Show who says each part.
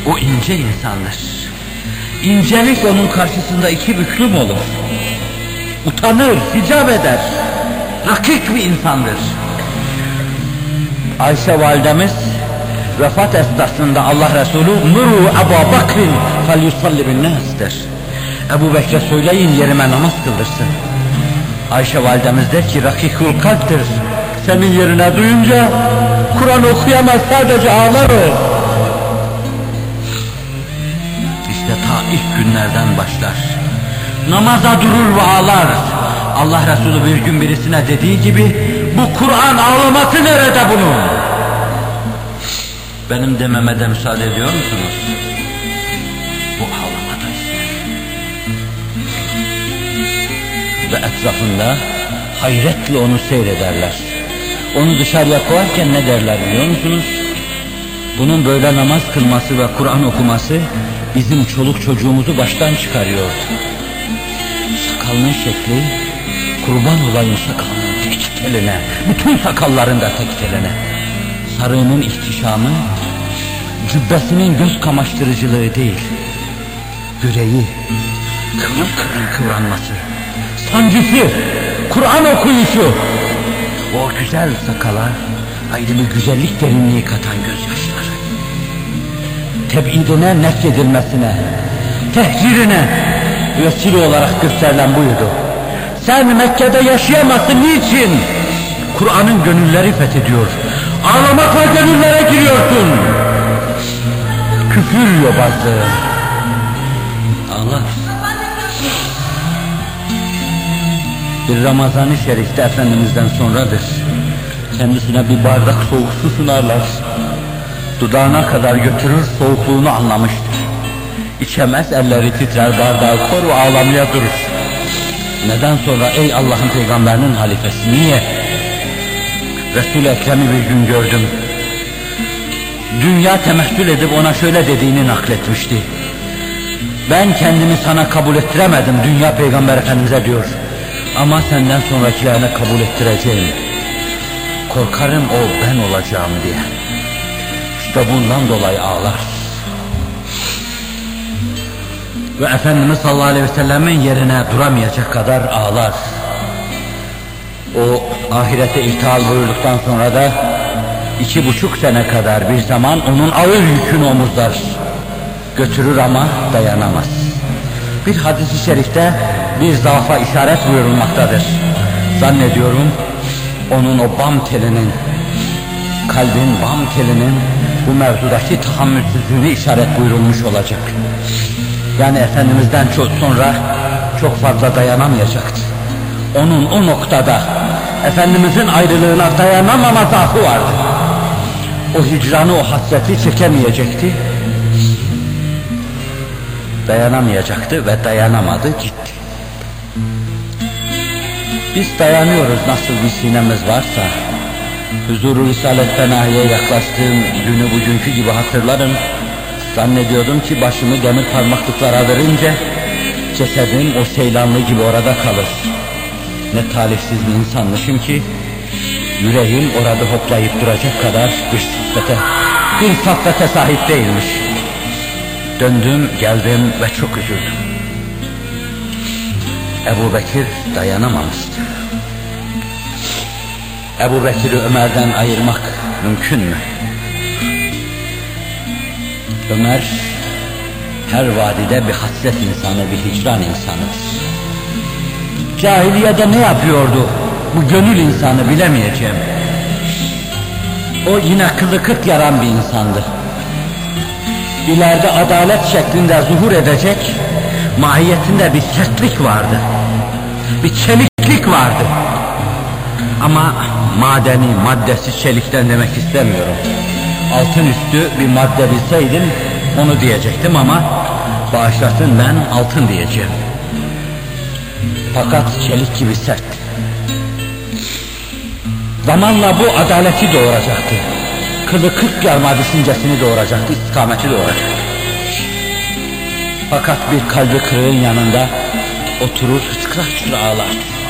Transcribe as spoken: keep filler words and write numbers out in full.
Speaker 1: O ince insandır. İncelik onun karşısında iki büklüm olur. Utanır, hicap eder. Rakik bir insandır. Ayşe validemiz vefat esnasında Allah Resulü "Muru Ebu Bakrin fel yusalli bin nas" der. Ebu Bekir'e söyleyin yerime namaz kıldırsın. Ayşe validemiz der ki rakikul kalptir. Senin yerine duyunca Kur'an okuyamaz, sadece ağlar o. İşte ta ilk günlerden başlar. Namaza durur ve ağlar. Allah Resulü bir gün birisine dediği gibi bu Kur'an ağlaması nerede bunun? Benim dememe de müsaade ediyor musunuz? Bu ağlamada işte. Ve etrafında hayretle onu seyrederler. Onu dışarıya koyarken ne derler biliyor musunuz? Bunun böyle namaz kılması ve Kur'an okuması bizim çoluk çocuğumuzu baştan çıkarıyordu. Sakalının şekli, kurban olayım sakalının tek teline, bütün sakalların da tek teline. Sarığının ihtişamı, cübbesinin göz kamaştırıcılığı değil, yüreği, kıvrım kıvrım kıvranması, sancısı, Kur'an okuyuşu, o güzel sakala ayrı bir güzellik derinliği katan gözyaşları, tebidine, nefyedilmesine, tehcirine vesile olarak gösterilen buydu. Sen Mekke'de yaşayamazsın, niçin? Kur'an'ın gönülleri fethediyor. Ağlamakla gönüllere giriyorsun. Küfür yobazlığı. Ağlar. Bir Ramazan-ı Şerif'te Efendimiz'den sonradır. Kendisine bir bardak soğuk su sunarlar. Dudağına kadar götürür, soğukluğunu anlamıştır. İçemez, elleri titrer, bardağı kor ve ağlamaya durur. Neden sonra ey Allah'ın peygamberinin halifesi, niye? Resul-i Ekrem'i bir gün gördüm. Dünya temessül edip ona şöyle dediğini nakletmişti. Ben kendimi sana kabul ettiremedim, dünya peygamber efendimize diyor. Ama senden sonrakilerine kabul ettireceğim. Korkarım o ben olacağım diye. İşte bundan dolayı ağlar. Ve Efendimiz sallallahu aleyhi ve sellemin yerine duramayacak kadar ağlar. O ahirete irtihal buyurduktan sonra da iki buçuk sene kadar bir zaman onun ağır yükünü omuzlar. Götürür ama dayanamaz. Bir hadis-i şerifte bir zaafa işaret buyurulmaktadır. Zannediyorum onun o bam telinin, kalbin bam telinin bu mevzudaki tahammülsüzlüğünü işaret buyurulmuş olacak. Yani Efendimiz'den çok sonra çok fazla dayanamayacaktı. Onun o noktada Efendimiz'in ayrılığına dayanamama zaafı vardı. O hicranı, o hasreti çekemeyecekti. Dayanamayacaktı ve dayanamadı, gitti. Biz dayanıyoruz nasıl bir sinemiz varsa. Huzur-u Risalet Fenahi'ye yaklaştığım günü bugünkü gibi hatırlarım. Zannediyordum ki başımı demir parmaklıklara verince cesedim o seylanlı gibi orada kalır. Ne talihsiz bir insanmışım ki yüreğim orada hoplayıp duracak kadar bir saffete, bir saffete sahip değilmiş. Döndüm, geldim ve çok üzüldüm. Ebu Bekir dayanamamıştı. Ebu Bekir'i Ömer'den ayırmak mümkün mü? Ömer her vadide bir hasret insanı, bir hicran insanıdır. Cahiliyede ne yapıyordu bu gönül insanı bilemeyeceğim. O yine kılı kırk yaran bir insandı. İleride adalet şeklinde zuhur edecek, mahiyetinde bir sertlik vardı, bir çeliklik vardı. Ama madeni, maddesi çelikten demek istemiyorum. Altın üstü bir madde bilseydim onu diyecektim ama bağışlasın ben altın diyeceğim. Fakat çelik gibi sert. Zamanla bu adaleti doğuracaktı. Kılı kırk yarma düşüncesini doğuracaktı, istikameti doğuracaktı. Fakat bir kalbi kırığın yanında oturur hıçkıra hıçkıra ağlardı.